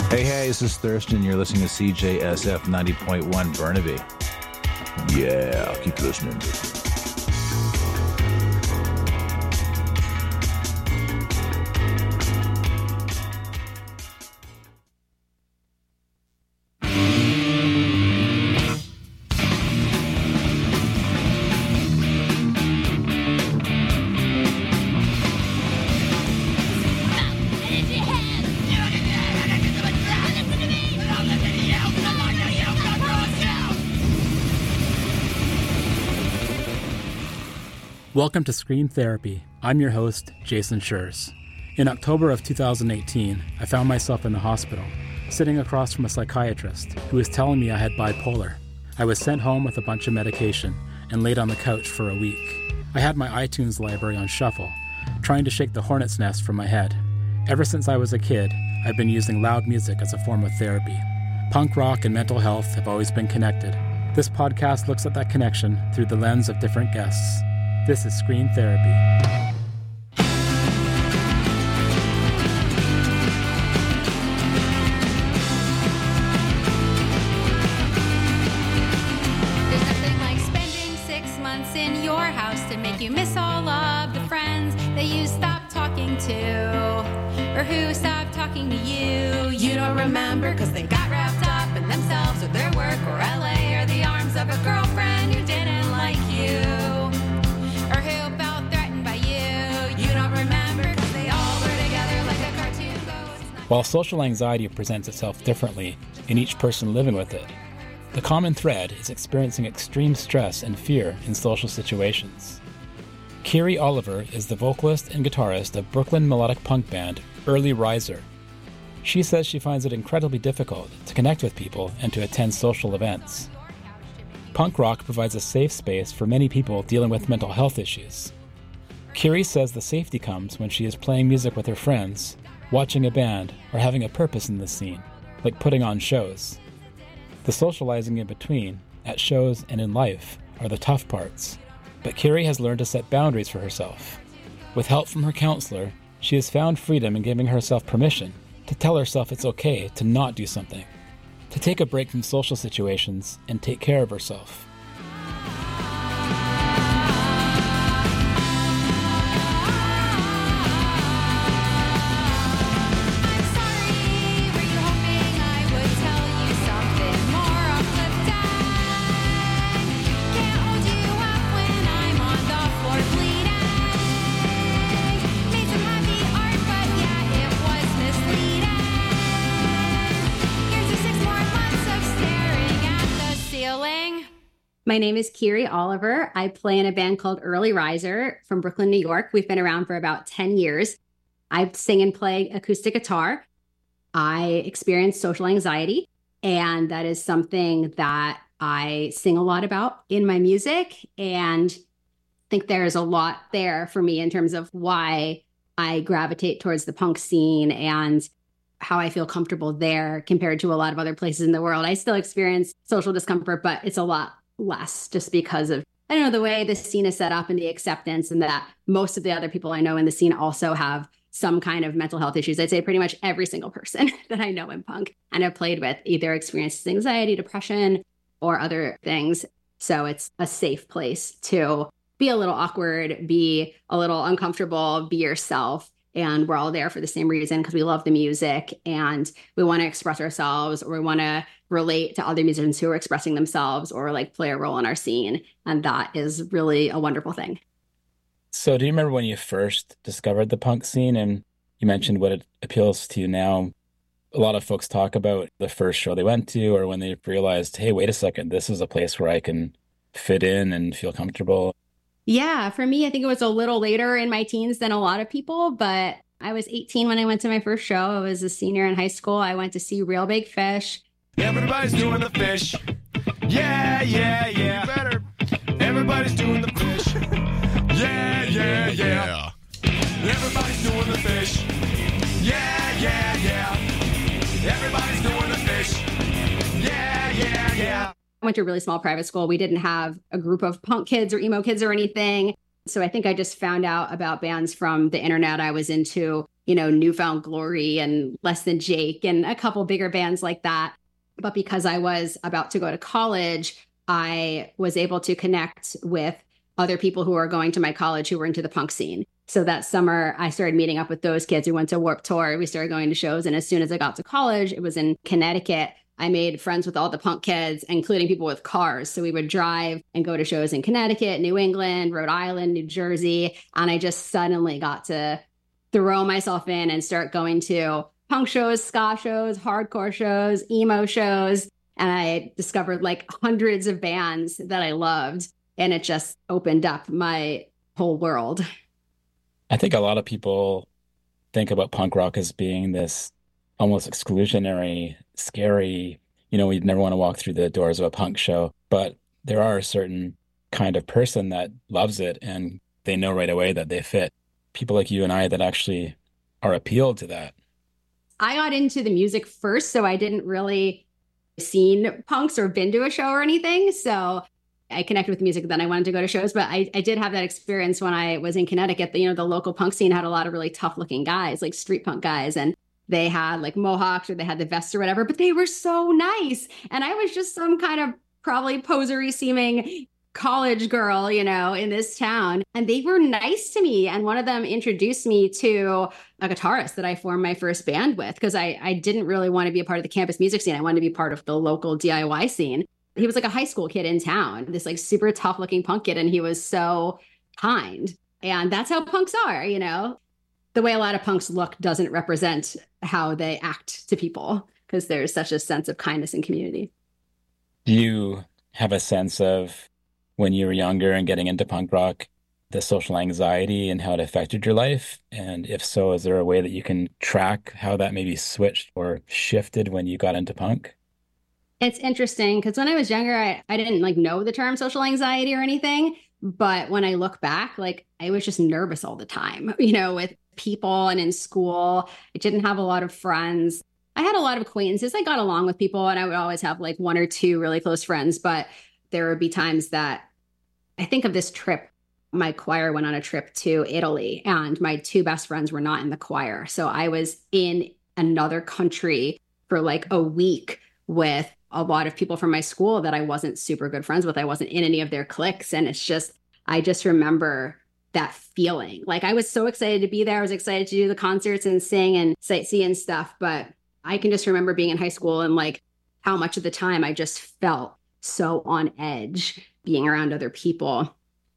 Hey, this is Thurston. You're listening to CJSF 90.1 Burnaby. Yeah, keep listening. Welcome to Scream Therapy. I'm your host, Jason Schurz. In October of 2018, I found myself in the hospital, sitting across from a psychiatrist who was telling me I had bipolar. I was sent home with a bunch of medication and laid on the couch for a week. I had my iTunes library on shuffle, trying to shake the hornet's nest from my head. Ever since I was a kid, I've been using loud music as a form of therapy. Punk rock and mental health have always been connected. This podcast looks at that connection through the lens of different guests. This is Scream Therapy. There's nothing like spending 6 months in your house to make you miss all of the friends that you stopped talking to, or who stopped talking to you. You don't remember because they got wrapped up in themselves or their work or LA or the arms of a girlfriend who didn't like you, or who felt threatened by you. You don't remember because they all were together like a cartoon ghost. While social anxiety presents itself differently in each person living with it, the common thread is experiencing extreme stress and fear in social situations. Kiri Oliver is the vocalist and guitarist of Brooklyn melodic punk band Early Riser. She says she finds it incredibly difficult to connect with people and to attend social events. Punk rock provides a safe space for many people dealing with mental health issues. Kiri says the safety comes when she is playing music with her friends, watching a band, or having a purpose in the scene, like putting on shows. The socializing in between, at shows and in life, are the tough parts. But Kiri has learned to set boundaries for herself. With help from her counselor, she has found freedom in giving herself permission to tell herself it's okay to not do something, to take a break from social situations and take care of herself. I'm sorry, were you hoping I would tell you something more off the deck? Can't hold you up when I'm on the floor bleeding. Made some happy art, but yeah, it was misleading. Here's your 6 more months of staring at the ceiling. My name is Kiri Oliver. I play in a band called Early Riser from Brooklyn, New York. We've been around for about 10 years. I sing and play acoustic guitar. I experience social anxiety, and that is something that I sing a lot about in my music. And I think there's a lot there for me in terms of why I gravitate towards the punk scene and how I feel comfortable there compared to a lot of other places in the world. I still experience social discomfort, but it's a lot less just because of, I don't know, the way the scene is set up and the acceptance, and that most of the other people I know in the scene also have some kind of mental health issues. I'd say pretty much every single person that I know in punk and have played with either experiences anxiety, depression, or other things. So it's a safe place to be a little awkward, be a little uncomfortable, be yourself. And we're all there for the same reason, because we love the music and we want to express ourselves, or we want to relate to other musicians who are expressing themselves, or like play a role in our scene. And that is really a wonderful thing. So do you remember when you first discovered the punk scene, and you mentioned what it appeals to you now? A lot of folks talk about the first show they went to, or when they realized, hey, wait a second, this is a place where I can fit in and feel comfortable. Yeah, for me, I think it was a little later in my teens than a lot of people, but I was 18 when I went to my first show. I was a senior in high school. I went to see Real Big Fish. Everybody's doing the fish. Yeah, yeah, yeah. You better. Everybody's doing the fish. Yeah, yeah, yeah. Everybody's doing the fish. Yeah, yeah, yeah. Everybody's doing the fish. Yeah, yeah, yeah. I went to a really small private school. We didn't have a group of punk kids or emo kids or anything. So I think I just found out about bands from the internet. I was into Newfound Glory and Less Than Jake and a couple bigger bands like that. But because I was about to go to college, I was able to connect with other people who are going to my college who were into the punk scene. So that summer, I started meeting up with those kids. We went to Warped Tour. We started going to shows. And as soon as I got to college, it was in Connecticut. I made friends with all the punk kids, including people with cars. So we would drive and go to shows in Connecticut, New England, Rhode Island, New Jersey. And I just suddenly got to throw myself in and start going to punk shows, ska shows, hardcore shows, emo shows. And I discovered like hundreds of bands that I loved. And it just opened up my whole world. I think a lot of people think about punk rock as being this almost exclusionary, scary, we'd never want to walk through the doors of a punk show. But there are a certain kind of person that loves it and they know right away that they fit. People like you and I that actually are appealed to that. I got into the music first, so I didn't really seen punks or been to a show or anything. So I connected with music, then I wanted to go to shows. But I did have that experience when I was in Connecticut. The local punk scene had a lot of really tough looking guys, like street punk guys. And they had like mohawks or they had the vest or whatever, but they were so nice. And I was just some kind of probably posery seeming college girl, in this town. And they were nice to me. And one of them introduced me to a guitarist that I formed my first band with, because I didn't really want to be a part of the campus music scene. I wanted to be part of the local DIY scene. He was like a high school kid in town, this like super tough looking punk kid. And he was so kind. And that's how punks are, The way a lot of punks look doesn't represent how they act to people, because there's such a sense of kindness and community. Do you have a sense of when you were younger and getting into punk rock, the social anxiety and how it affected your life? And if so, is there a way that you can track how that maybe switched or shifted when you got into punk? It's interesting because when I was younger, I didn't like know the term social anxiety or anything. But when I look back, like I was just nervous all the time, with people and in school. I didn't have a lot of friends. I had a lot of acquaintances. I got along with people and I would always have like one or two really close friends. But there would be times that I think of this trip. My choir went on a trip to Italy and my two best friends were not in the choir. So I was in another country for like a week with a lot of people from my school that I wasn't super good friends with. I wasn't in any of their cliques. And I just remember that feeling. Like I was so excited to be there. I was excited to do the concerts and sing and sightsee and stuff. But I can just remember being in high school and like how much of the time I just felt so on edge being around other people.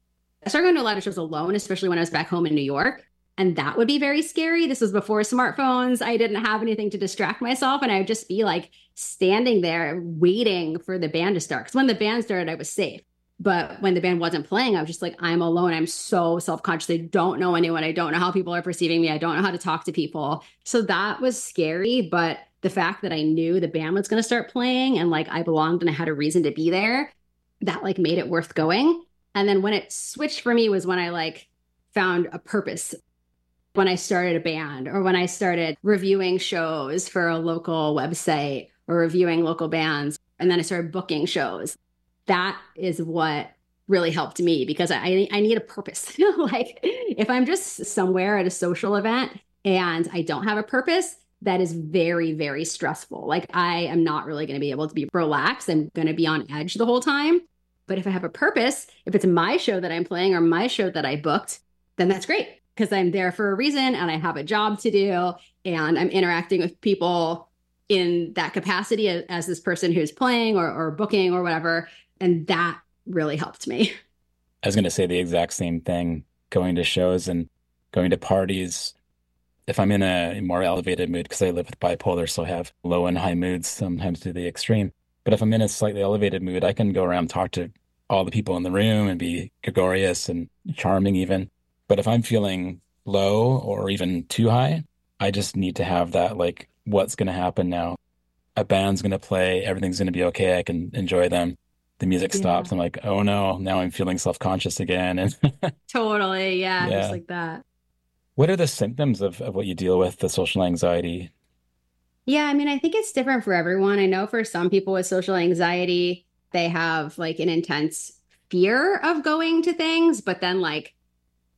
I started going to a lot of shows alone, especially when I was back home in New York. And that would be very scary. This was before smartphones. I didn't have anything to distract myself. And I would just be like standing there waiting for the band to start. Because when the band started, I was safe. But when the band wasn't playing, I was just like, I'm alone. I'm so self-conscious. I don't know anyone. I don't know how people are perceiving me. I don't know how to talk to people. So that was scary. But the fact that I knew the band was going to start playing and like I belonged and I had a reason to be there, that like made it worth going. And then when it switched for me was when I like found a purpose. When I started a band or when I started reviewing shows for a local website or reviewing local bands, and then I started booking shows. That is what really helped me because I need a purpose. Like if I'm just somewhere at a social event and I don't have a purpose, that is very, very stressful. Like I am not really going to be able to be relaxed. I'm going to be on edge the whole time. But if I have a purpose, if it's my show that I'm playing or my show that I booked, then that's great because I'm there for a reason and I have a job to do and I'm interacting with people in that capacity as this person who's playing or booking or whatever. And that really helped me. I was going to say the exact same thing, going to shows and going to parties. If I'm in a more elevated mood, because I live with bipolar, so I have low and high moods, sometimes to the extreme. But if I'm in a slightly elevated mood, I can go around and talk to all the people in the room and be gregarious and charming even. But if I'm feeling low or even too high, I just need to have that, like, what's going to happen now? A band's going to play, everything's going to be okay, I can enjoy them. The music stops. I'm like, oh no, now I'm feeling self-conscious again. And Totally, yeah, just like that. What are the symptoms of what you deal with, the social anxiety? Yeah, I mean, I think it's different for everyone. I know for some people with social anxiety, they have like an intense fear of going to things, but then like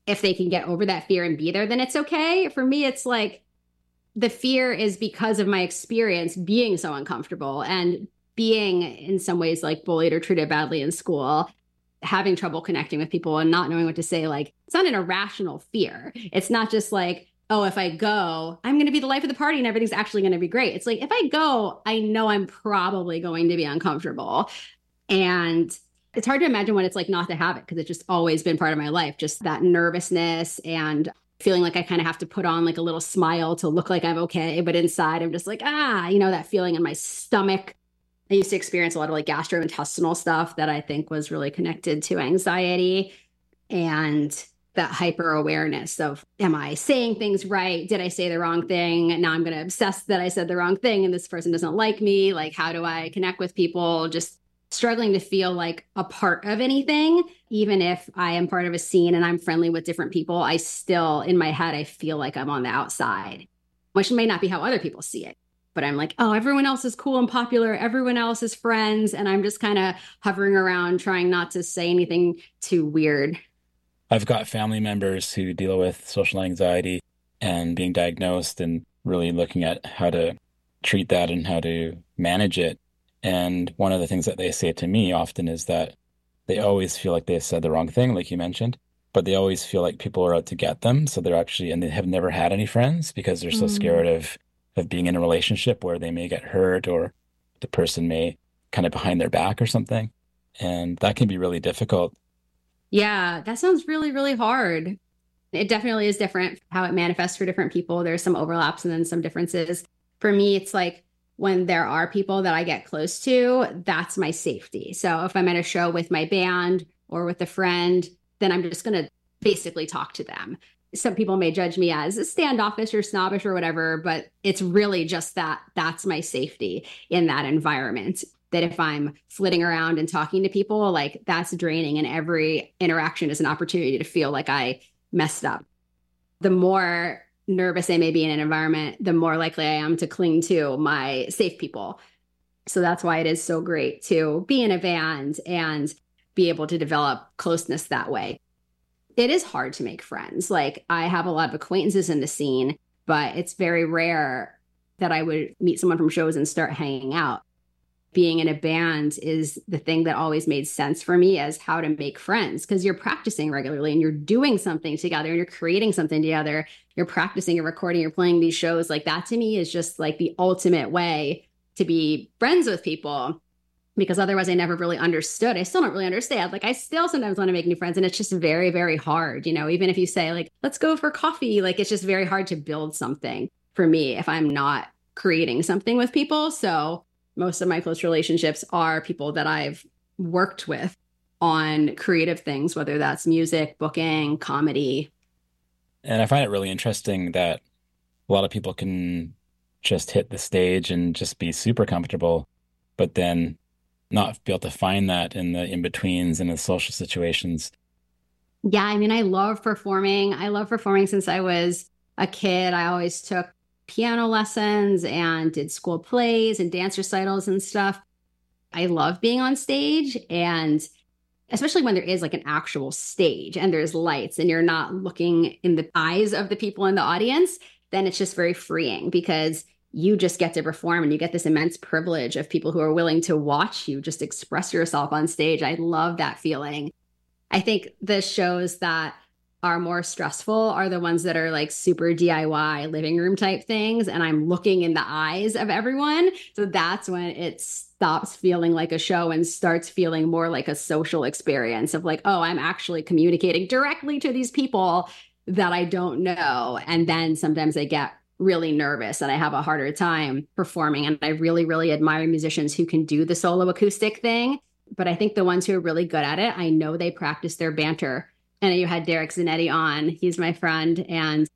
if they can get over that fear and be there, then it's okay. For me, it's like the fear is because of my experience being so uncomfortable and being in some ways like bullied or treated badly in school, having trouble connecting with people and not knowing what to say. Like, it's not an irrational fear. It's not just like, oh, if I go, I'm going to be the life of the party and everything's actually going to be great. It's like, if I go, I know I'm probably going to be uncomfortable. And it's hard to imagine what it's like not to have it, because it's just always been part of my life, just that nervousness and feeling like I kind of have to put on like a little smile to look like I'm okay. But inside, I'm just like, that feeling in my stomach. I used to experience a lot of like gastrointestinal stuff that I think was really connected to anxiety and that hyper awareness of, am I saying things right? Did I say the wrong thing? Now I'm going to obsess that I said the wrong thing and this person doesn't like me. Like, how do I connect with people? Just struggling to feel like a part of anything. Even if I am part of a scene and I'm friendly with different people, I still, in my head, I feel like I'm on the outside, which may not be how other people see it. But I'm like, oh, everyone else is cool and popular. Everyone else is friends. And I'm just kind of hovering around trying not to say anything too weird. I've got family members who deal with social anxiety and being diagnosed and really looking at how to treat that and how to manage it. And one of the things that they say to me often is that they always feel like they said the wrong thing, like you mentioned, but they always feel like people are out to get them. So they're actually, and they have never had any friends because they're so scared of being in a relationship where they may get hurt or the person may kind of behind their back or something. And that can be really difficult. Yeah, that sounds really, really hard. It definitely is different how it manifests for different people. There's some overlaps and then some differences. For me, it's like when there are people that I get close to, that's my safety. So if I'm at a show with my band or with a friend, then I'm just going to basically talk to them. Some people may judge me as standoffish or snobbish or whatever, but it's really just that's my safety in that environment. That if I'm flitting around and talking to people, like, that's draining, and every interaction is an opportunity to feel like I messed up. The more nervous I may be in an environment, the more likely I am to cling to my safe people. So that's why it is so great to be in a band and be able to develop closeness that way. It is hard to make friends. Like, I have a lot of acquaintances in the scene, but it's very rare that I would meet someone from shows and start hanging out. Being in a band is the thing that always made sense for me as how to make friends, because you're practicing regularly and you're doing something together and you're creating something together. You're practicing, you're recording, you're playing these shows. Like, that to me is just like the ultimate way to be friends with people, because otherwise I never really understood. I still don't really understand. Like, I still sometimes want to make new friends, and it's just very, very hard. You know, even if you say like, let's go for coffee, like, it's just very hard to build something for me if I'm not creating something with people. So most of my close relationships are people that I've worked with on creative things, whether that's music, booking, comedy. And I find it really interesting that a lot of people can just hit the stage and just be super comfortable, but then not be able to find that in the in-betweens and the social situations. Yeah, I mean, I love performing. I love performing since I was a kid. I always took piano lessons and did school plays and dance recitals and stuff. I love being on stage, and especially when there is like an actual stage and there's lights and you're not looking in the eyes of the people in the audience, then it's just very freeing, because you just get to perform and you get this immense privilege of people who are willing to watch you just express yourself on stage. I love that feeling. I think the shows that are more stressful are the ones that are like super DIY living room type things, and I'm looking in the eyes of everyone. So that's when it stops feeling like a show and starts feeling more like a social experience of like, oh, I'm actually communicating directly to these people that I don't know. And then sometimes I get really nervous and I have a harder time performing. And I really, really admire musicians who can do the solo acoustic thing. But I think the ones who are really good at it, I know they practice their banter. And you had Derek Zanetti on. He's my friend. And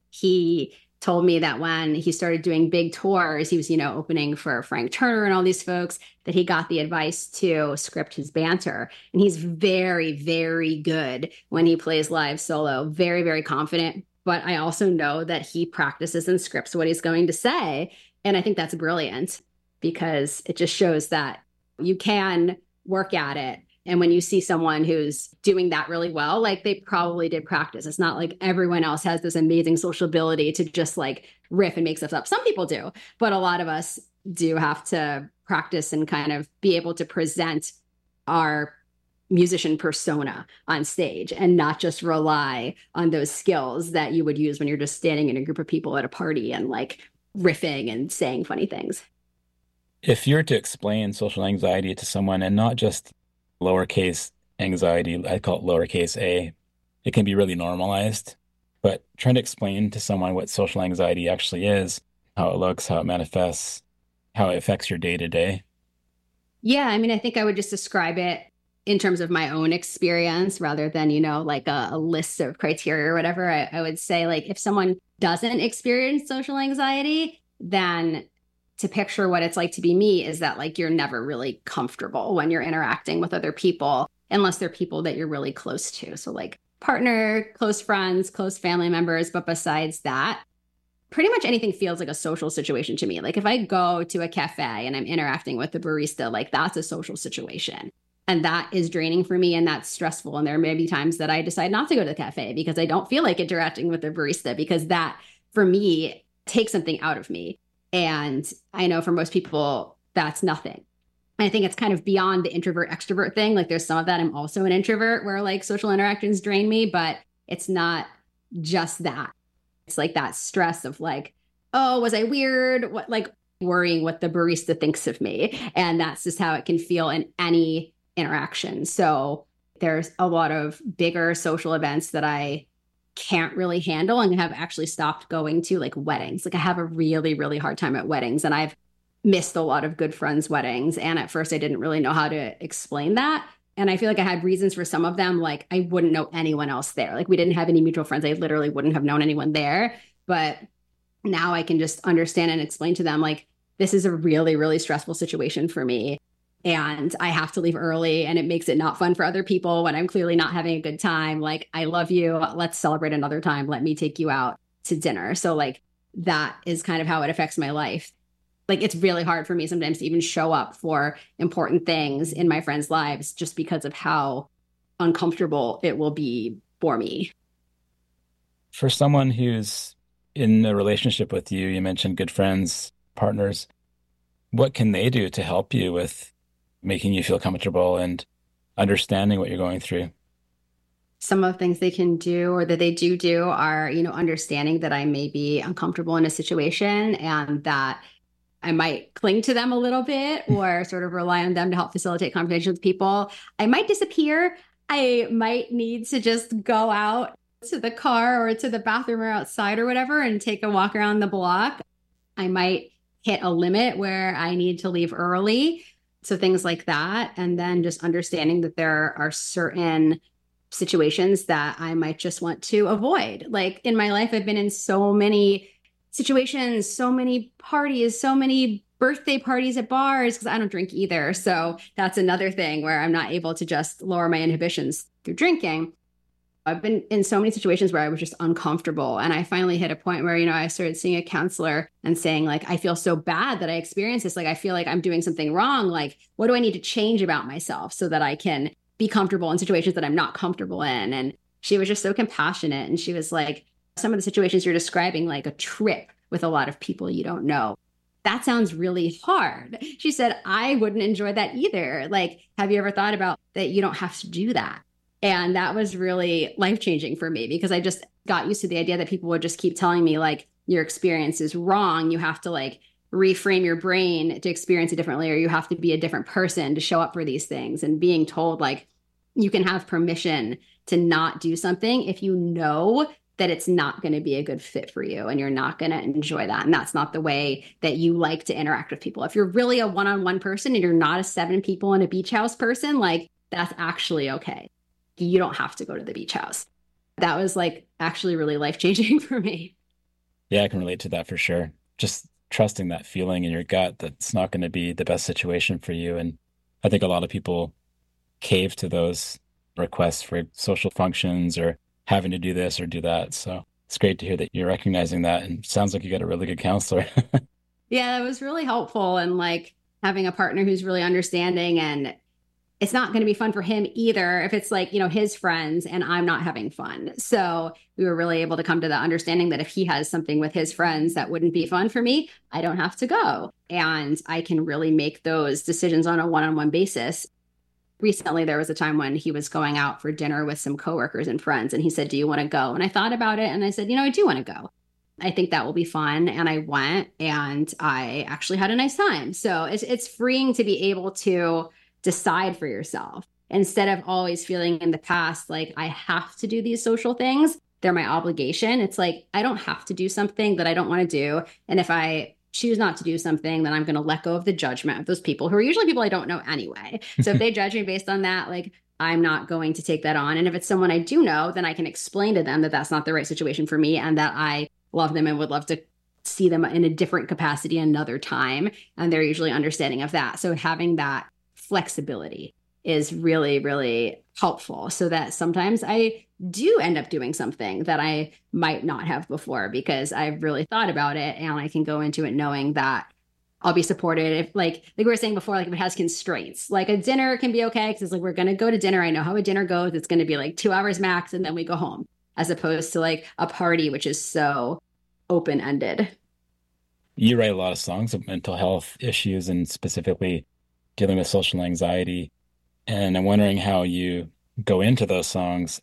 he told me that when he started doing big tours, he was, opening for Frank Turner and all these folks, that he got the advice to script his banter. And he's very, very good when he plays live solo, very, very confident. But I also know that he practices and scripts what he's going to say. And I think that's brilliant, because it just shows that you can work at it And when you see someone who's doing that really well, like they probably did practice. It's not like everyone else has this amazing social ability to just like riff and make stuff up. Some people do, but a lot of us do have to practice and kind of be able to present our musician persona on stage and not just rely on those skills that you would use when you're just standing in a group of people at a party and like riffing and saying funny things. If you're to explain social anxiety to someone, and not just lowercase anxiety, I call it lowercase a, it can be really normalized, but trying to explain to someone what social anxiety actually is, how it looks, how it manifests, how it affects your day to day. Yeah, I mean, I think I would just describe it in terms of my own experience rather than, like a list of criteria or whatever. I would say, like, if someone doesn't experience social anxiety, then to picture what it's like to be me is that, like, you're never really comfortable when you're interacting with other people, unless they're people that you're really close to. So, like, partner, close friends, close family members. But besides that, pretty much anything feels like a social situation to me. Like, if I go to a cafe and I'm interacting with the barista, like, that's a social situation. And that is draining for me, and that's stressful. And there may be times that I decide not to go to the cafe because I don't feel like interacting with the barista, because that, for me, takes something out of me. And I know for most people, that's nothing. I think it's kind of beyond the introvert extrovert thing. Like, there's some of that. I'm also an introvert where like social interactions drain me, but it's not just that. It's like that stress of like, oh, was I weird? What, like, worrying what the barista thinks of me. And that's just how it can feel in any interaction. So there's a lot of bigger social events that I can't really handle and have actually stopped going to, like weddings. Like, I have a really, really hard time at weddings, and I've missed a lot of good friends' weddings. And at first I didn't really know how to explain that. And I feel like I had reasons for some of them. Like, I wouldn't know anyone else there. Like, we didn't have any mutual friends. I literally wouldn't have known anyone there. But now I can just understand and explain to them, like, this is a really, really stressful situation for me. And I have to leave early, and it makes it not fun for other people when I'm clearly not having a good time. Like, I love you. Let's celebrate another time. Let me take you out to dinner. So, like, that is kind of how it affects my life. Like, it's really hard for me sometimes to even show up for important things in my friends' lives just because of how uncomfortable it will be for me. For someone who's in a relationship with you, you mentioned good friends, partners, what can they do to help you with making you feel comfortable and understanding what you're going through? Some of the things they can do, or that they do are, understanding that I may be uncomfortable in a situation and that I might cling to them a little bit or sort of rely on them to help facilitate conversations with people. I might disappear. I might need to just go out to the car or to the bathroom or outside or whatever and take a walk around the block. I might hit a limit where I need to leave early. So things like that. And then just understanding that there are certain situations that I might just want to avoid. Like, in my life, I've been in so many situations, so many parties, so many birthday parties at bars, because I don't drink either. So that's another thing where I'm not able to just lower my inhibitions through drinking. I've been in so many situations where I was just uncomfortable. And I finally hit a point where, I started seeing a counselor and saying, like, I feel so bad that I experienced this. Like, I feel like I'm doing something wrong. Like, what do I need to change about myself so that I can be comfortable in situations that I'm not comfortable in? And she was just so compassionate. And she was like, some of the situations you're describing, like a trip with a lot of people you don't know, that sounds really hard. She said, I wouldn't enjoy that either. Like, have you ever thought about that you don't have to do that? And that was really life-changing for me, because I just got used to the idea that people would just keep telling me, like, your experience is wrong. You have to, like, reframe your brain to experience it differently, or you have to be a different person to show up for these things. And being told, like, you can have permission to not do something if you know that it's not going to be a good fit for you and you're not going to enjoy that. And that's not the way that you like to interact with people. If you're really a one-on-one person and you're not a 7 people in a beach house person, like, that's actually okay. You don't have to go to the beach house. That was, like, actually really life-changing for me. Yeah, I can relate to that for sure. Just trusting that feeling in your gut that it's not going to be the best situation for you. And I think a lot of people cave to those requests for social functions or having to do this or do that. So it's great to hear that you're recognizing that, and sounds like you got a really good counselor. Yeah, it was really helpful. And, like, having a partner who's really understanding and it's not going to be fun for him either if it's like, his friends and I'm not having fun. So we were really able to come to the understanding that if he has something with his friends that wouldn't be fun for me, I don't have to go. And I can really make those decisions on a one-on-one basis. Recently, there was a time when he was going out for dinner with some coworkers and friends, and he said, "Do you want to go?" And I thought about it and I said, I do want to go. I think that will be fun. And I went and I actually had a nice time. So it's freeing to be able to decide for yourself instead of always feeling in the past like I have to do these social things. They're my obligation. It's like I don't have to do something that I don't want to do. And if I choose not to do something, then I'm going to let go of the judgment of those people who are usually people I don't know anyway. So if they judge me based on that, like I'm not going to take that on. And if it's someone I do know, then I can explain to them that that's not the right situation for me and that I love them and would love to see them in a different capacity another time. And they're usually understanding of that. So having that flexibility is really, really helpful so that sometimes I do end up doing something that I might not have before because I've really thought about it and I can go into it knowing that I'll be supported. If like we were saying before, like if it has constraints, like a dinner can be okay because it's like we're going to go to dinner. I know how a dinner goes. It's going to be like 2 hours max and then we go home, as opposed to like a party, which is so open-ended. You write a lot of songs of mental health issues and specifically dealing with social anxiety. And I'm wondering how you go into those songs.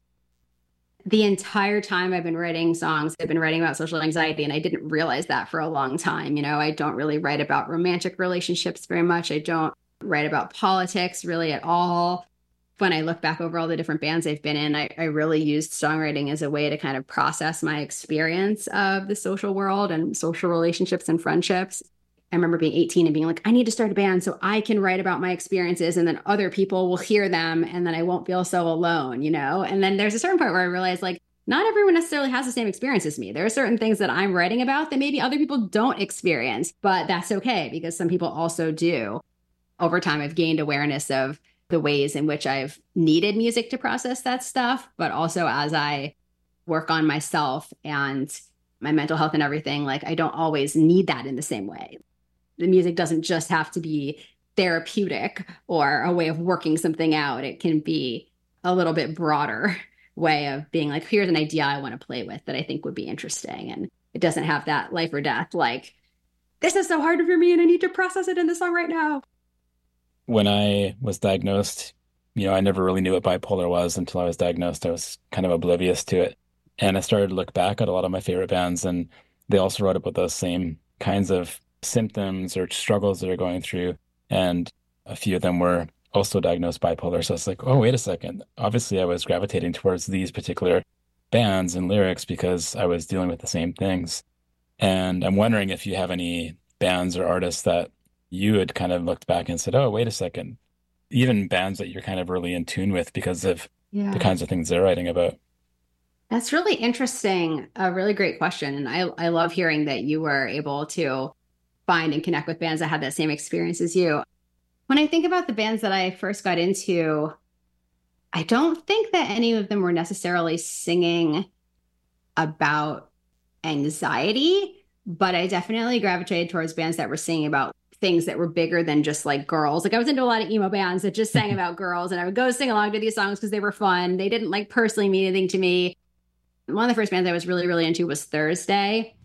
The entire time I've been writing songs, I've been writing about social anxiety, and I didn't realize that for a long time. I don't really write about romantic relationships very much. I don't write about politics really at all. When I look back over all the different bands I've been in, I really used songwriting as a way to kind of process my experience of the social world and social relationships and friendships. I remember being 18 and being like, I need to start a band so I can write about my experiences and then other people will hear them and then I won't feel so alone, And then there's a certain point where I realized like, not everyone necessarily has the same experience as me. There are certain things that I'm writing about that maybe other people don't experience, but that's okay because some people also do. Over time, I've gained awareness of the ways in which I've needed music to process that stuff, but also as I work on myself and my mental health and everything, like I don't always need that in the same way. The music doesn't just have to be therapeutic or a way of working something out. It can be a little bit broader way of being like, here's an idea I want to play with that I think would be interesting. And it doesn't have that life or death, like, this is so hard for me and I need to process it in the song right now. When I was diagnosed, I never really knew what bipolar was until I was diagnosed. I was kind of oblivious to it. And I started to look back at a lot of my favorite bands, and they also wrote about those same kinds of symptoms or struggles that they're going through. And a few of them were also diagnosed bipolar. So it's like, oh, wait a second. Obviously, I was gravitating towards these particular bands and lyrics because I was dealing with the same things. And I'm wondering if you have any bands or artists that you had kind of looked back and said, oh, wait a second. Even bands that you're kind of really in tune with because of the kinds of things they're writing about. That's really interesting. A really great question. And I love hearing that you were able to find and connect with bands that had that same experience as you. When I think about the bands that I first got into, I don't think that any of them were necessarily singing about anxiety, but I definitely gravitated towards bands that were singing about things that were bigger than just like girls. Like I was into a lot of emo bands that just sang about girls, and I would go sing along to these songs because they were fun. They didn't like personally mean anything to me. One of the first bands I was really, really into was Thursday.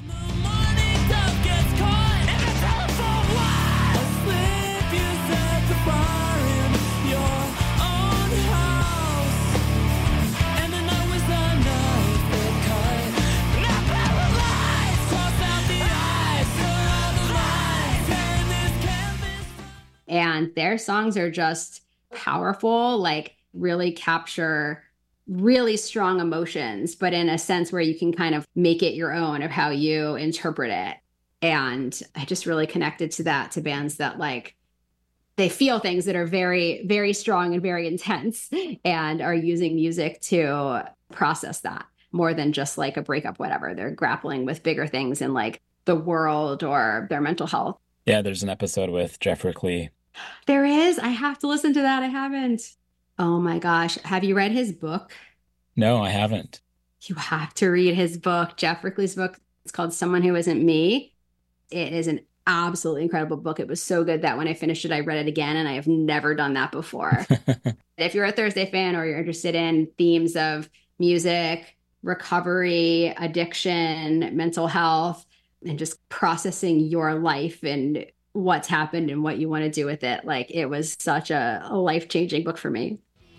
And their songs are just powerful, like really capture really strong emotions, but in a sense where you can kind of make it your own of how you interpret it. And I just really connected to that, to bands that like, they feel things that are very, very strong and very intense and are using music to process that more than just like a breakup, whatever. They're grappling with bigger things in like the world or their mental health. Yeah, there's an episode with Jeff Rickley. There is. I have to listen to that. I haven't. Oh my gosh. Have you read his book? No, I haven't. You have to read his book, Jeff Rickley's book. It's called Someone Who Isn't Me. It is an absolutely incredible book. It was so good that when I finished it, I read it again, and I have never done that before. If you're a Thursday fan or you're interested in themes of music, recovery, addiction, mental health, and just processing your life and what's happened and what you want to do with it, like, it was such a life-changing book for me.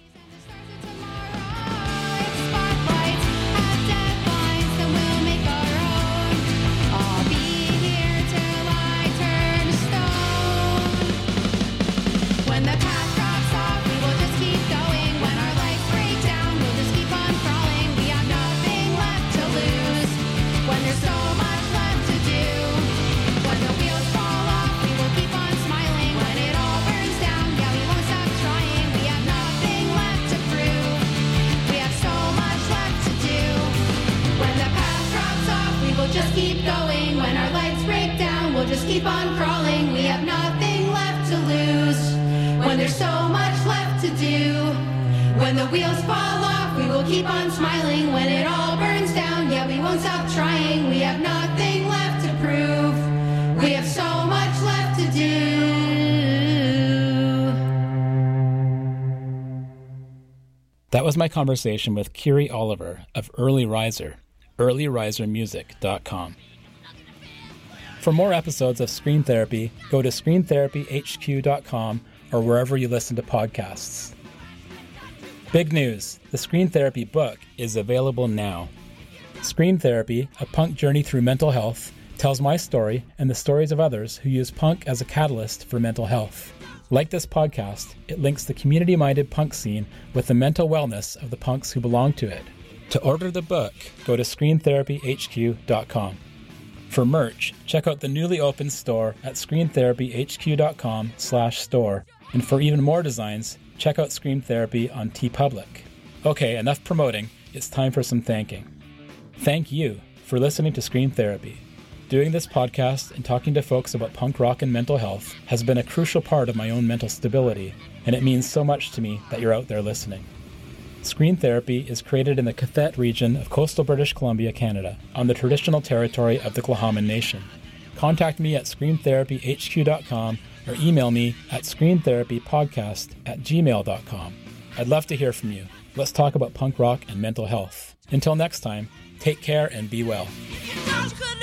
Keep going. When our lights break down, we'll just keep on crawling. We have nothing left to lose. When there's so much left to do. When the wheels fall off, we will keep on smiling. When it all burns down, yeah, we won't stop trying. We have nothing left to prove. We have so much left to do. That was my conversation with Kiri Oliver of Early Riser. earlyrisermusic.com. For more episodes of Scream Therapy, go to screamtherapyhq.com or wherever you listen to podcasts. Big news! The Scream Therapy book is available now. Scream Therapy, A Punk Journey Through Mental Health, tells my story and the stories of others who use punk as a catalyst for mental health. Like this podcast, it links the community-minded punk scene with the mental wellness of the punks who belong to it. To order the book, go to screamtherapyhq.com. For merch, check out the newly opened store at screamtherapyhq.com/store. And for even more designs, check out Scream Therapy on TeePublic. Okay, enough promoting. It's time for some thanking. Thank you for listening to Scream Therapy. Doing this podcast and talking to folks about punk rock and mental health has been a crucial part of my own mental stability, and it means so much to me that you're out there listening. Scream Therapy is created in the Cathet region of coastal British Columbia, Canada, on the traditional territory of the Tla'amin Nation. Contact me at screamtherapyhq.com or email me at screamtherapypodcast@gmail.com. I'd love to hear from you. Let's talk about punk rock and mental health. Until next time, take care and be well.